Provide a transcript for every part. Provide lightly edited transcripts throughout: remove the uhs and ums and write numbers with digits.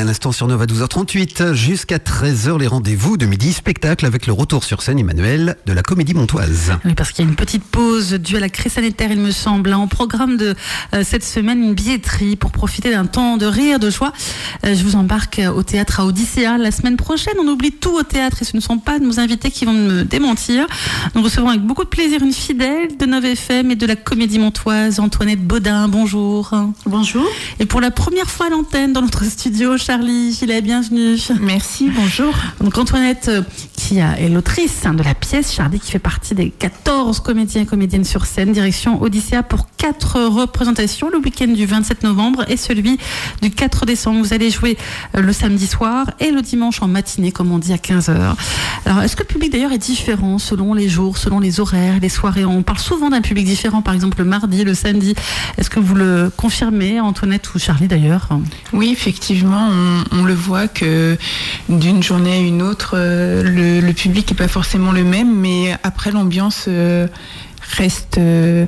l'instant sur Nova 12h38 jusqu'à 13h, les rendez-vous de midi spectacle avec le retour sur scène, Emmanuel, de la Comédie Montoise. Oui, parce qu'il y a une petite pause due à la crise sanitaire, il me semble. En programme de cette semaine, une billetterie pour profiter d'un temps de rire, de joie. Je vous embarque au théâtre à Odyssea la semaine prochaine. On oublie tout au théâtre et ce ne sont pas nos invités qui vont me démentir. Nous recevrons avec beaucoup de plaisir une fidèle de Nova FM et de la Comédie Montoise, Antoinette Baudin. Bonjour. Bonjour. Et pour la première fois à l'antenne dans notre studio, Charlie Gillet, bienvenue. Merci, bonjour. Donc Antoinette, qui est l'autrice de la pièce, Charlie, qui fait partie des 14 comédiens et comédiennes sur scène, direction Odyssea pour 4 représentations, le week-end du 27 novembre et celui du 4 décembre. Vous allez jouer le samedi soir et le dimanche en matinée, comme on dit, à 15h. Alors, est-ce que le public d'ailleurs est différent selon les jours, selon les horaires, les soirées? On parle souvent d'un public différent, par exemple le mardi, le samedi. Est-ce que vous le confirmez, Antoinette ou Charlie d'ailleurs? Oui, effectivement, on le voit que d'une journée à une autre, le public n'est pas forcément le même, mais après l'ambiance reste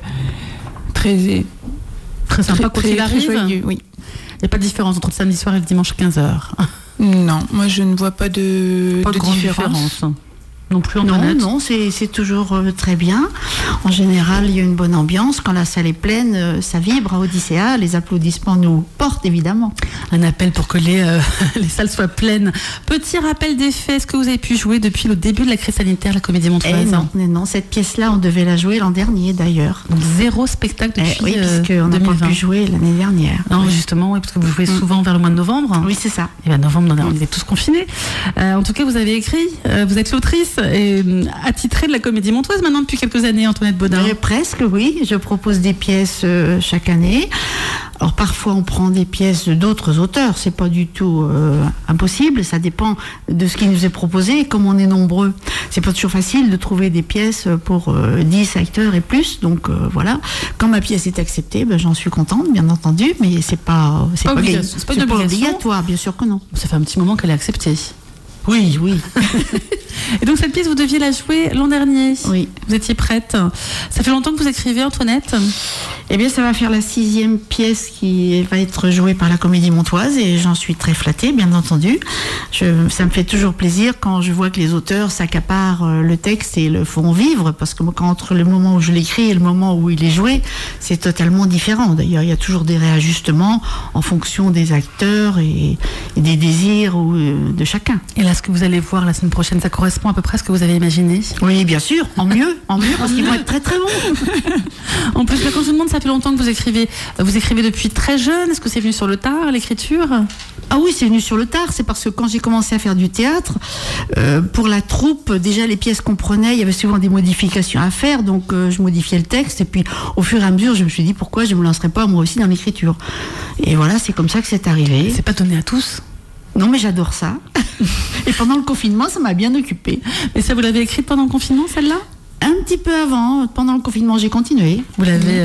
très sympa quand il arrive. Joyeux, oui. Il n'y a pas de différence entre le samedi soir et le dimanche à 15h? Non, moi je ne vois pas de différence. Non plus, Antoinette? Non, c'est toujours très bien. En général, il y a une bonne ambiance. Quand la salle est pleine, ça vibre à Odyssea. Les applaudissements nous portent, évidemment. Un appel pour que les salles soient pleines. Petit rappel des faits, est-ce que vous avez pu jouer depuis le début de la crise sanitaire, la Comédie Montoise? Non, cette pièce-là, on devait la jouer l'an dernier, d'ailleurs. Donc, 0 spectacle depuis oui, puisqu'on n'a pas pu jouer l'année dernière. Non, justement, oui, parce que vous jouez souvent vers le mois de novembre. Oui, c'est ça. Et bien, novembre, on était tous confinés. En tout cas, vous avez écrit, vous êtes l'autrice et attitrée de la Comédie Montoise maintenant depuis quelques années, Antoinette Baudin. Presque, oui. Je propose des pièces chaque année. Alors parfois on prend des pièces d'autres auteurs, c'est pas du tout impossible, ça dépend de ce qui nous est proposé et comme on est nombreux. C'est pas toujours facile de trouver des pièces pour 10 acteurs et plus, donc voilà. Quand ma pièce est acceptée, j'en suis contente, bien entendu, mais c'est pas obligatoire, bien sûr que non. Ça fait un petit moment qu'elle est acceptée. Oui. Et donc cette pièce, vous deviez la jouer l'an dernier. Oui. Vous étiez prête. Ça fait longtemps que vous écrivez, Antoinette? Eh bien, ça va faire la 6e pièce qui va être jouée par la Comédie Montoise et j'en suis très flattée, bien entendu. Ça me fait toujours plaisir quand je vois que les auteurs s'accaparent le texte et le font vivre, parce que moi, entre le moment où je l'écris et le moment où il est joué, c'est totalement différent. D'ailleurs, il y a toujours des réajustements en fonction des acteurs et des désirs de chacun. Et là, ce que vous allez voir la semaine prochaine, ça correspond à peu près à ce que vous avez imaginé? Oui, bien sûr, en mieux, parce qu'ils vont être très très bons. En plus, quand je vous demande, ça fait longtemps que vous écrivez depuis très jeune. Est-ce que c'est venu sur le tard, l'écriture? Ah oui, c'est venu sur le tard. C'est parce que quand j'ai commencé à faire du théâtre, pour la troupe, déjà les pièces qu'on prenait, il y avait souvent des modifications à faire, donc je modifiais le texte et puis au fur et à mesure, je me suis dit pourquoi je me lancerais pas moi aussi dans l'écriture. Et voilà, c'est comme ça que c'est arrivé. C'est pas donné à tous? Non, mais j'adore ça. Et pendant le confinement, ça m'a bien occupée. Mais ça, vous l'avez écrite pendant le confinement, celle-là? Un petit peu avant, pendant le confinement, j'ai continué. Vous l'avez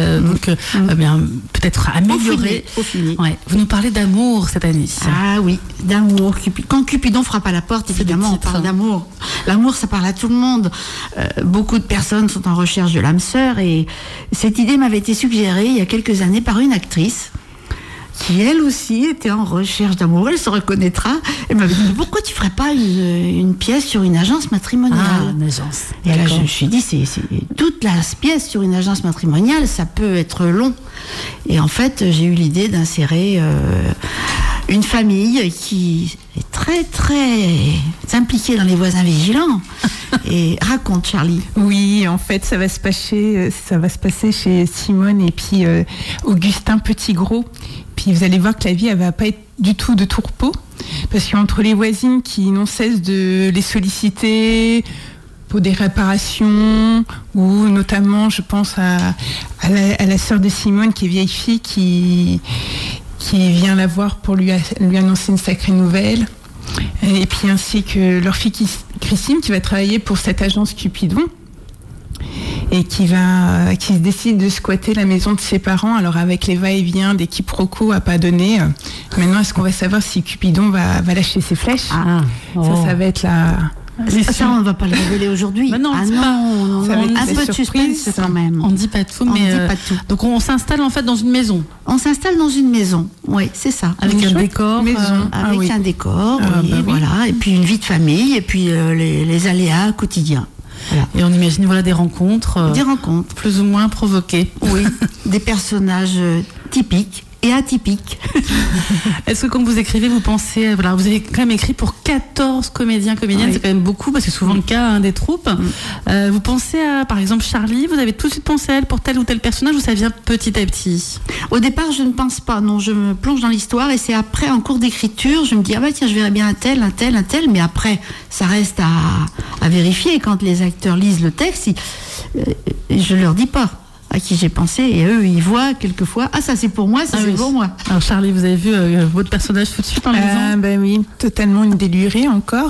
peut-être amélioré. Peaufiné. Ouais. Vous nous parlez d'amour cette année. Ah oui, d'amour. Quand Cupidon frappe à la porte, évidemment, on parle d'amour. L'amour, ça parle à tout le monde. Beaucoup de personnes sont en recherche de l'âme sœur et cette idée m'avait été suggérée il y a quelques années par une actrice qui elle aussi était en recherche d'amour, elle se reconnaîtra. Elle m'avait dit, pourquoi tu ferais pas une pièce sur une agence matrimoniale? Ah, une agence. Et là, je me suis dit, c'est toute la pièce sur une agence matrimoniale, ça peut être long. Et en fait, j'ai eu l'idée d'insérer une famille qui est très, très impliquée dans les voisins vigilants. Et raconte, Charlie. Oui, en fait, ça va se passer chez Simone et puis Augustin Petit-Gros. Puis vous allez voir que la vie, elle va pas être du tout de tout repos, parce qu'entre les voisines qui n'ont cesse de les solliciter pour des réparations, ou notamment, je pense à la sœur de Simone, qui est vieille fille, qui vient la voir pour lui annoncer une sacrée nouvelle, et puis ainsi que leur fille Christine, qui va travailler pour cette agence Cupidon, et qui se décide de squatter la maison de ses parents, alors avec les va-et-vient des quiproquos à pas donner. Maintenant, est-ce qu'on va savoir si Cupidon va lâcher ses flèches? Ça va être Ça, on ne va pas le révéler aujourd'hui. Non, un peu de suspense quand même. On ne dit pas tout, On mais dit pas tout. donc on s'installe en fait dans une maison. On s'installe dans une maison, oui, c'est ça. Avec un décor. Avec un décor, voilà. Et puis une vie de famille, et puis les aléas quotidiens. Voilà. Et on imagine des rencontres. Des rencontres. Plus ou moins provoquées. Oui, des personnages typiques et atypiques. Est-ce que quand vous écrivez, vous pensez, vous avez quand même écrit pour 14 comédiens, comédiennes, c'est quand même beaucoup, parce que c'est souvent le cas des troupes. Vous pensez à, par exemple, Charlie, vous avez tout de suite pensé à elle pour tel ou tel personnage, ou ça vient petit à petit? Au départ, je ne pense pas, non, je me plonge dans l'histoire, et c'est après, en cours d'écriture, je me dis, tiens, je verrais bien un tel, mais après, ça reste à vérifier. Quand les acteurs lisent le texte, je leur dis pas à qui j'ai pensé, et eux ils voient quelquefois ça c'est pour moi, c'est pour moi. Alors Charlie, vous avez vu votre personnage tout de suite en le lisant? Ben oui, totalement une délurée encore.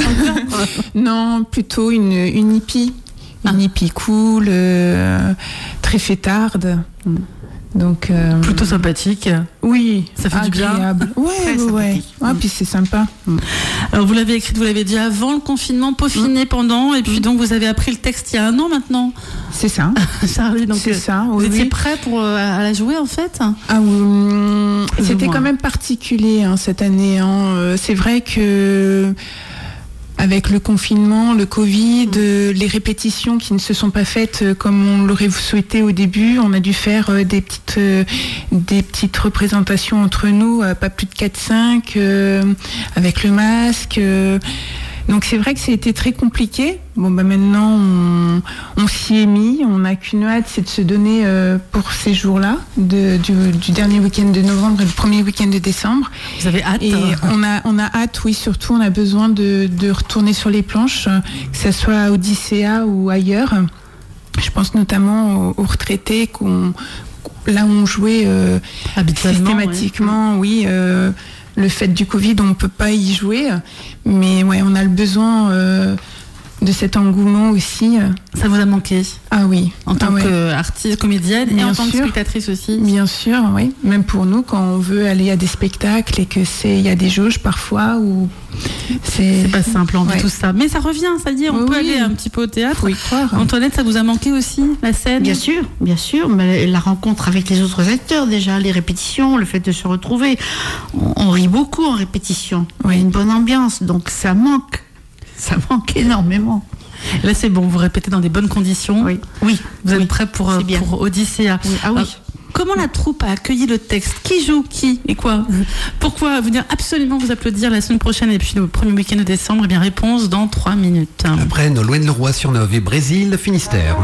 Non, plutôt une hippie, une hippie cool, très fêtarde. Donc plutôt sympathique. Oui, ça fait agréable. Du bien. Ouais. Puis c'est sympa. Alors vous l'avez écrite, vous l'avez dit avant le confinement, peaufiné pendant, et puis donc vous avez appris le texte il y a 1 an maintenant. C'est ça. Charlie, donc c'est ça. Vous étiez prêt à la jouer en fait? C'était quand même particulier cette année. C'est vrai que avec le confinement, le Covid, les répétitions qui ne se sont pas faites comme on l'aurait souhaité au début, on a dû faire des petites représentations entre nous, pas plus de 4-5, avec le masque. Donc c'est vrai que ça a été très compliqué. Maintenant on s'y est mis, on n'a qu'une hâte, c'est de se donner pour ces jours-là, du dernier week-end de novembre et le premier week-end de décembre. Vous avez hâte? Et on a hâte, oui, surtout on a besoin de retourner sur les planches, que ce soit à Odyssea ou ailleurs. Je pense notamment aux retraités là où on jouait systématiquement, oui. Le fait du Covid, on ne peut pas y jouer, mais on a le besoin de cet engouement aussi. Ça vous a manqué? Ah oui. En tant qu'artiste, comédienne, bien et en sûr. tant que spectatrice aussi? Bien sûr, oui. Même pour nous, quand on veut aller à des spectacles et il y a des jauges parfois où c'est pas simple, on vit tout ça. Mais ça revient, ça y est, on peut aller un petit peu au théâtre. Faut y croire. Antoinette, ça vous a manqué aussi, la scène? Bien sûr. Mais la rencontre avec les autres acteurs, déjà, les répétitions, le fait de se retrouver. On rit beaucoup en répétition. Il y a une bonne ambiance, donc ça manque. Ça manque énormément. Là, c'est bon, vous répétez dans des bonnes conditions. Oui. Vous êtes prêts pour Odyssea. Oui. Ah oui. Comment la troupe a accueilli le texte? Qui joue qui et quoi? Pourquoi venir absolument vous applaudir la semaine prochaine et puis le premier week-end de décembre? Eh bien, réponse dans 3 minutes. Après Nolwenn-Leroy sur Nove et Brésil, Finistère.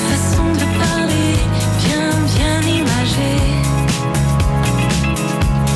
Bien imagé.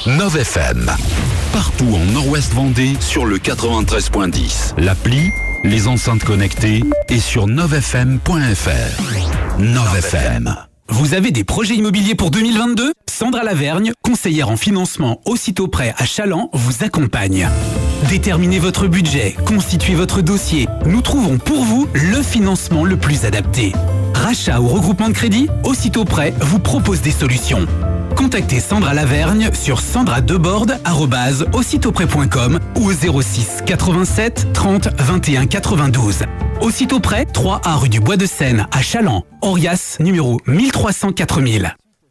Nov FM. Partout en Nord-Ouest Vendée sur le 93.10. L'appli, les enceintes connectées et sur novfm.fr. Nov FM. Vous avez des projets immobiliers pour 2022 ? Sandra Lavergne, conseillère en financement aussitôt prêt à Chaland, vous accompagne. Déterminez votre budget, constituez votre dossier. Nous trouvons pour vous le financement le plus adapté. Rachat ou regroupement de crédit, aussitôt prêt vous propose des solutions. Contactez Sandra Lavergne sur sandradebord@aussitôtprêt.com ou au 06 87 30 21 92. Aussitôt prêt, 3A rue du Bois de Seine à Chaland. Orias, numéro 1300 4000.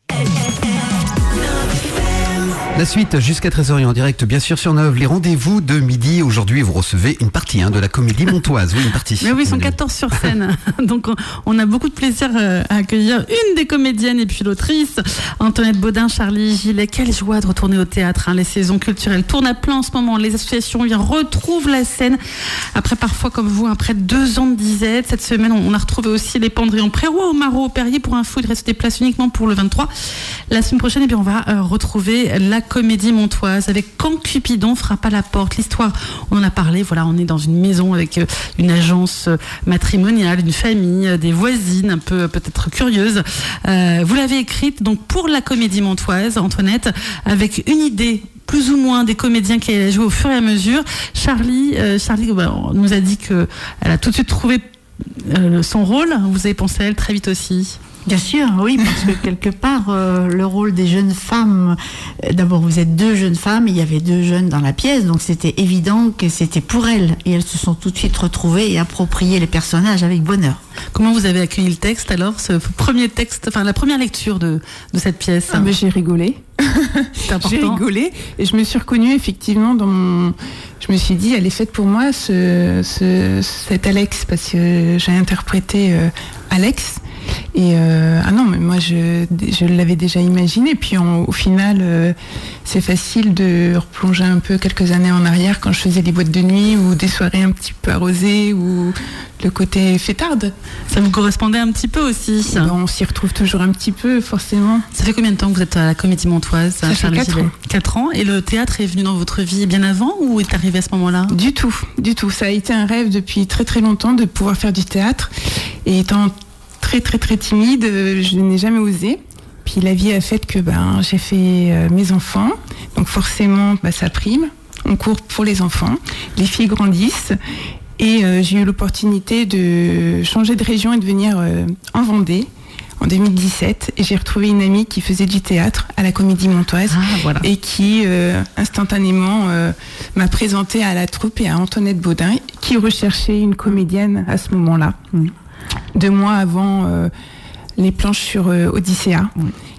La suite jusqu'à 13h et en direct bien sûr sur Nov, les rendez-vous de midi. Aujourd'hui vous recevez une partie de la Comédie Montoise. Oui, une partie. Mais oui, ils sont 14 sur scène. Donc on a beaucoup de plaisir à accueillir une des comédiennes et puis l'autrice, Antoinette Baudin, Charlie Gillet. Quelle joie de retourner au théâtre. Les saisons culturelles tournent à plein en ce moment. Les associations retrouvent la scène. Après parfois comme vous, après 2 ans de disette. Cette semaine on a retrouvé aussi les Pendrillons Prérois au Marot au Perrier pour info. Il reste des places uniquement pour le 23. La semaine prochaine, eh bien, on va retrouver la Comédie Montoise avec Quand Cupidon frappe à la porte. L'histoire, on en a parlé, voilà, on est dans une maison avec une agence matrimoniale, une famille, des voisines un peu peut-être curieuses. Vous l'avez écrite donc pour la Comédie Montoise, Antoinette, avec une idée plus ou moins des comédiens qui allaient jouer au fur et à mesure. Charlie nous a dit qu'elle a tout de suite trouvé son rôle. Vous avez pensé à elle très vite aussi. Bien sûr, oui, parce que quelque part, le rôle des jeunes femmes, d'abord vous êtes 2 jeunes femmes, il y avait 2 jeunes dans la pièce, donc c'était évident que c'était pour elles. Et elles se sont tout de suite retrouvées et appropriées les personnages avec bonheur. Comment vous avez accueilli le texte alors, ce premier texte, enfin la première lecture de cette pièce? J'ai rigolé. C'est important. J'ai rigolé et je me suis reconnue effectivement dans mon... Je me suis dit, elle est faite pour moi, cet Alex, parce que j'ai interprété Alex. Et non, mais moi je l'avais déjà imaginé. Puis au final, c'est facile de replonger un peu quelques années en arrière quand je faisais des boîtes de nuit ou des soirées un petit peu arrosées ou le côté fêtarde. Ça vous correspondait un petit peu aussi. On s'y retrouve toujours un petit peu, forcément. Ça fait combien de temps que vous êtes à la Comédie Montoise? Ça fait 4 ans. 4 ans. Et le théâtre est venu dans votre vie bien avant ou est arrivé à ce moment-là? Du tout. Ça a été un rêve depuis très très longtemps de pouvoir faire du théâtre. Et étant très très très timide, je n'ai jamais osé. Puis la vie a fait que j'ai fait mes enfants, donc forcément ça prime. On court pour les enfants, les filles grandissent et j'ai eu l'opportunité de changer de région et de venir en Vendée en 2017 et j'ai retrouvé une amie qui faisait du théâtre à la Comédie Montoise et qui instantanément m'a présentée à la troupe et à Antoinette Baudin qui recherchait une comédienne à ce moment-là. 2 mois avant les planches sur Odyssea.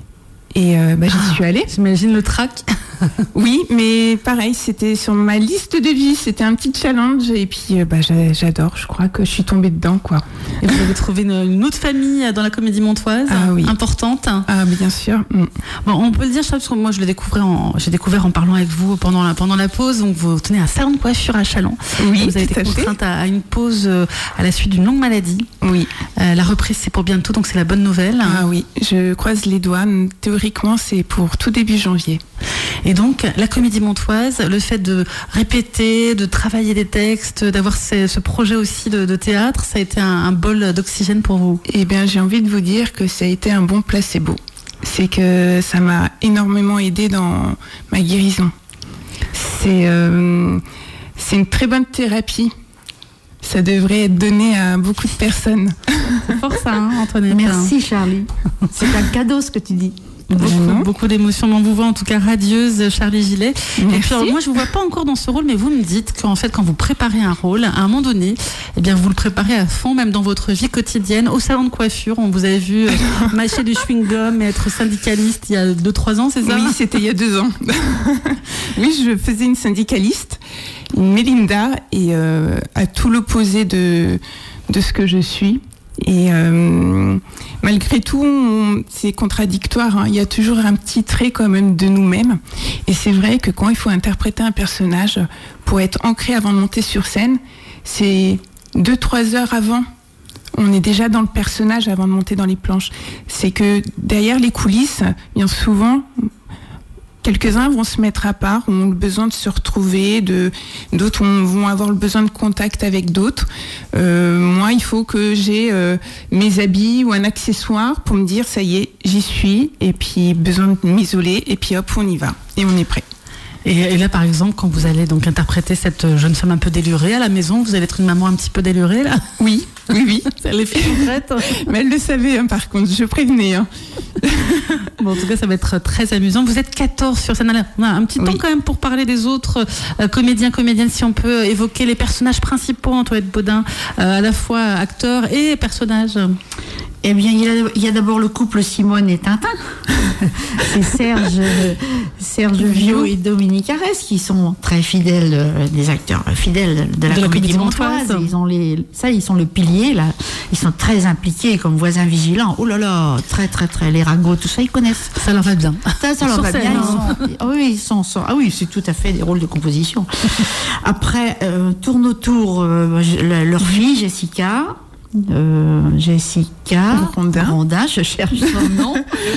Et j'y suis allée. J'imagine le trac. Oui, mais pareil, c'était sur ma liste de vie, c'était un petit challenge et puis j'adore, je crois que je suis tombée dedans, quoi. Et vous avez trouvé une autre famille dans la Comédie Montoise, importante. Ah, bien sûr. Bon, on peut le dire, parce que moi je l'ai découvert en parlant avec vous pendant la pause, donc vous tenez un salon de coiffure à Chaland. Oui, vous avez été contrainte à une pause à la suite d'une longue maladie. Oui. La reprise c'est pour bientôt, donc c'est la bonne nouvelle. Ah oui, je croise les doigts, théoriquement c'est pour tout début janvier. Et donc, la Comédie Montoise, le fait de répéter, de travailler des textes, d'avoir ce projet aussi de théâtre, ça a été un bol d'oxygène pour vous? Eh bien, j'ai envie de vous dire que ça a été un bon placebo. C'est que ça m'a énormément aidé dans ma guérison. C'est une très bonne thérapie. Ça devrait être donné à beaucoup de personnes. C'est fort ça, Antoinette. Merci Charlie. C'est un cadeau ce que tu dis. Beaucoup d'émotions. On vous voit en tout cas radieuse, Charlie Gillet. Merci. Et puis, alors, moi, je vous vois pas encore dans ce rôle, mais vous me dites qu'en fait, quand vous préparez un rôle, à un moment donné, eh bien, vous le préparez à fond, même dans votre vie quotidienne, au salon de coiffure. On vous a vu mâcher du chewing-gum et être syndicaliste il y a 2-3 ans, c'est ça? Oui, c'était il y a 2 ans. Oui, je faisais une syndicaliste, une Mélinda, et à tout l'opposé de ce que je suis. Et malgré tout, c'est contradictoire, hein. Il y a toujours un petit trait quand même de nous-mêmes. Et c'est vrai que quand il faut interpréter un personnage, pour être ancré avant de monter sur scène, c'est 2-3 heures avant. On est déjà dans le personnage avant de monter dans les planches. C'est que derrière les coulisses, bien souvent, quelques-uns vont se mettre à part, ont le besoin de se retrouver, d'autres vont avoir le besoin de contact avec d'autres. Moi, il faut que j'ai mes habits ou un accessoire pour me dire ça y est, j'y suis, et puis besoin de m'isoler, et puis hop, on y va, et on est prêt. Et là, par exemple, quand vous allez donc interpréter cette jeune femme un peu délurée à la maison, vous allez être une maman un petit peu délurée, là? Oui. C'est les filles concrètes. Mais elle le savait, par contre, je prévenais. Bon, en tout cas, ça va être très amusant. Vous êtes 14 sur scène. On a un petit temps quand même pour parler des autres comédiens, comédiennes, si on peut évoquer les personnages principaux, Antoinette Baudin, à la fois acteur et personnage. Eh bien, il y a d'abord le couple Simone et Tintin. C'est Serge Viau et Dominique Arès qui sont très fidèles, des acteurs fidèles de la Comédie Montoise. Ils sont le pilier, là. Ils sont très impliqués comme voisins vigilants. Oh là là, très, très, très. Les ragots, tout ça, ils connaissent. Ça leur va bien. Ça leur va bien. Oui, c'est tout à fait des rôles de composition. Après, tourne autour leur fille, Jessica Rondin, je cherche son nom.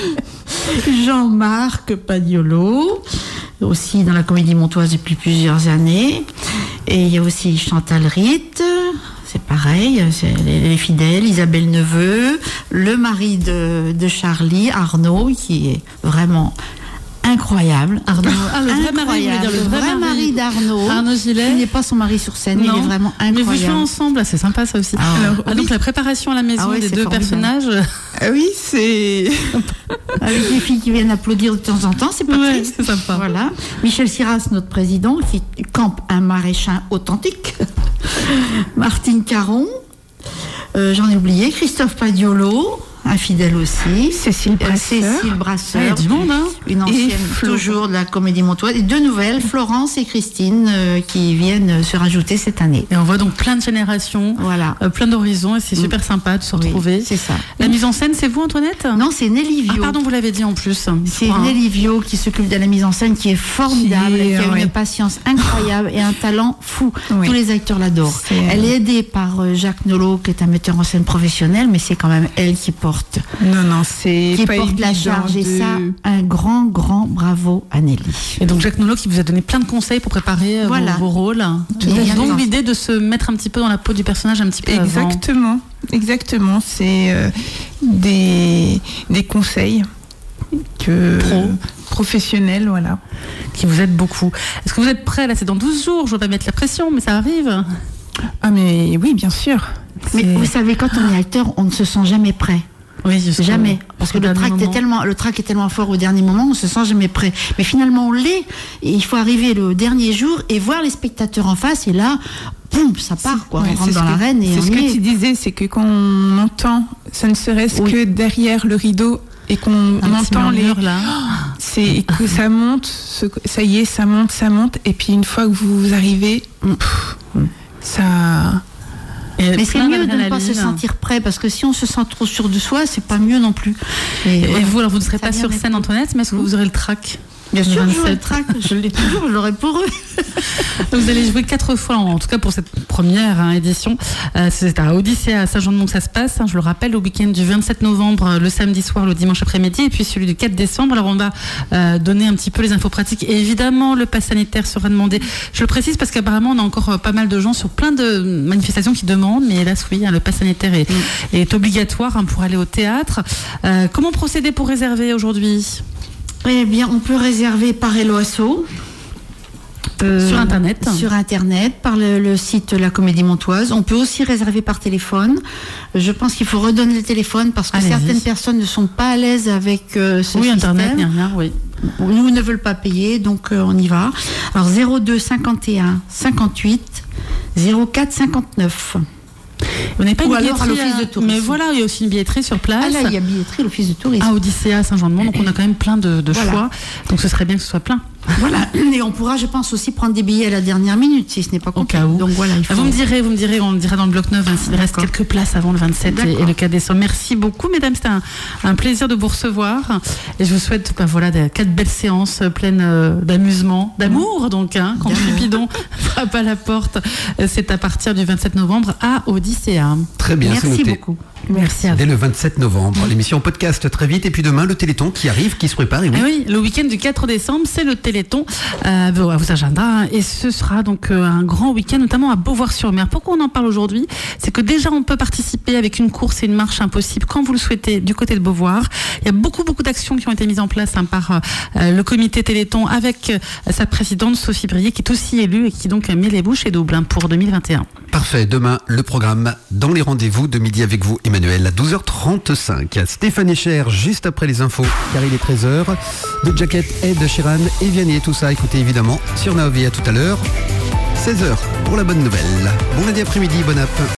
Jean-Marc Padiolo, aussi dans la Comédie Montoise depuis plusieurs années. Et il y a aussi Chantal Ritt, c'est pareil, c'est les fidèles, Isabelle Neveu, le mari de Charlie, Arnaud, qui est vraiment incroyable. Arnaud, le vrai mari d'Arnaud. Arnaud Gillet. Il n'est pas son mari sur scène, il est vraiment incroyable. Mais vous jouez ensemble, c'est sympa ça aussi. Donc la préparation à la maison des deux personnages. Oui, c'est... Avec les filles qui viennent applaudir de temps en temps, c'est pas triste. C'est sympa. Voilà. Michel Siras, notre président, qui campe un maraîchin authentique. Martine Caron. J'en ai oublié. Christophe Padiolo. Infidèle aussi. Cécile Brasseur. Il y a du monde, hein. Une ancienne, toujours de la Comédie Montoise. Et deux nouvelles, Florence et Christine, qui viennent se rajouter cette année. Et on voit donc plein de générations, plein d'horizons, et c'est super sympa de se retrouver. Oui, c'est ça. La mise en scène, c'est vous, Antoinette? Non, c'est Nelly Viau. Ah, pardon, vous l'avez dit en plus. C'est Nelly Viau qui s'occupe de la mise en scène, qui est formidable, qui a une patience incroyable et un talent fou. Oui. Tous les acteurs l'adorent. Elle est aidée par Jacques Nolot, qui est un metteur en scène professionnel, mais c'est quand même elle qui porte. Qui porte la charge, et ça, un grand bravo à Nelly. Et donc Jacques Nolot qui vous a donné plein de conseils pour préparer vos rôles. Donc l'idée de se mettre un petit peu dans la peau du personnage un petit peu Exactement. C'est des conseils professionnels, voilà. Qui vous aident beaucoup. Est-ce que vous êtes prêts? Là, c'est dans 12 jours, je ne veux pas mettre la pression, mais ça arrive. Ah mais oui, bien sûr. Mais vous savez, quand on est acteur, on ne se sent jamais prêt. Oui, jamais. Parce que le trac est tellement fort au dernier moment, on ne se sent jamais prêt. Mais finalement, on l'est. Et il faut arriver le dernier jour et voir les spectateurs en face. Et là, boum, ça part, quoi. On rentre dans l'arène et c'est ce que tu disais, c'est que quand on entend, ça ne serait-ce que derrière le rideau, et qu'on entend les murs là, c'est que ça monte, ça y est, ça monte, et puis une fois que vous arrivez, ça... Mais c'est mieux de ne pas se sentir prêt, parce que si on se sent trop sûr de soi, c'est pas mieux non plus. Et vous, alors vous ne serez pas sur scène, Antoinette, mais est-ce que vous aurez le trac? Bien sûr, j'aurai le trac, je l'ai toujours, je l'aurai pour eux. Vous allez jouer 4 fois, en tout cas pour cette première édition. C'est à Odyssée à Saint-Jean-de-Mont que ça se passe. Je le rappelle, le week-end du 27 novembre, le samedi soir, le dimanche après-midi, et puis celui du 4 décembre. Alors on va donner un petit peu les infos pratiques. Et évidemment, le pass sanitaire sera demandé. Je le précise parce qu'apparemment, on a encore pas mal de gens sur plein de manifestations qui demandent. Mais hélas, oui, le pass sanitaire est obligatoire pour aller au théâtre. Comment procéder pour réserver aujourd'hui? Eh bien, on peut réserver par Helloasso. Sur Internet. Sur Internet, par le site La Comédie Montoise. On peut aussi réserver par téléphone. Je pense qu'il faut redonner le téléphone parce que certaines personnes ne sont pas à l'aise avec ce système. Internet, rien, oui. Nous ne veulent pas payer, donc on y va. Alors 02 51 58 04 59. On n'est pas ou une alors à billetterie l'office de tourisme. Mais voilà, il y a aussi une billetterie sur place. Ah là, il y a billetterie, l'office de tourisme. À Odyssée à Saint-Jean-de-Mont, donc on a quand même plein de choix. Donc ce serait bien que ce soit plein. Voilà, et on pourra, je pense, aussi prendre des billets à la dernière minute, si ce n'est pas complet. Au cas où. Donc voilà, il faut... Vous me direz, on dira dans le bloc-9 s'il reste quelques places avant le 27 et le 4 décembre. Merci beaucoup, mesdames, c'était un plaisir de vous recevoir. Et je vous souhaite 4 belles séances pleines d'amusement, d'amour, donc, quand Cupidon frappe à la porte. C'est à partir du 27 novembre à Odyssea. Très bien, c'est Merci noté. beaucoup. Merci à vous. Dès le 27 novembre, l'émission podcast très vite. Et puis demain, le Téléthon qui arrive, qui se prépare. Et oui. Ah oui, le week-end du 4 décembre, c'est le Téléthon à vos agendas. Et ce sera donc un grand week-end, notamment à Beauvoir-sur-Mer. Pourquoi on en parle aujourd'hui ? C'est que déjà, on peut participer avec une course et une marche impossible quand vous le souhaitez du côté de Beauvoir. Il y a beaucoup d'actions qui ont été mises en place par le comité Téléthon avec sa présidente Sophie Brier, qui est aussi élue et qui donc met les bouchées doubles pour 2021. Parfait. Demain, le programme dans les rendez-vous de midi avec vous, Emmanuel, à 12h35. Stéphane Echer, juste après les infos, car il est 13h. De Jacket, Ed Sheeran et Vianney, tout ça, écoutez évidemment sur Nove. À tout à l'heure, 16h pour la bonne nouvelle. Bon lundi après-midi, bonne app.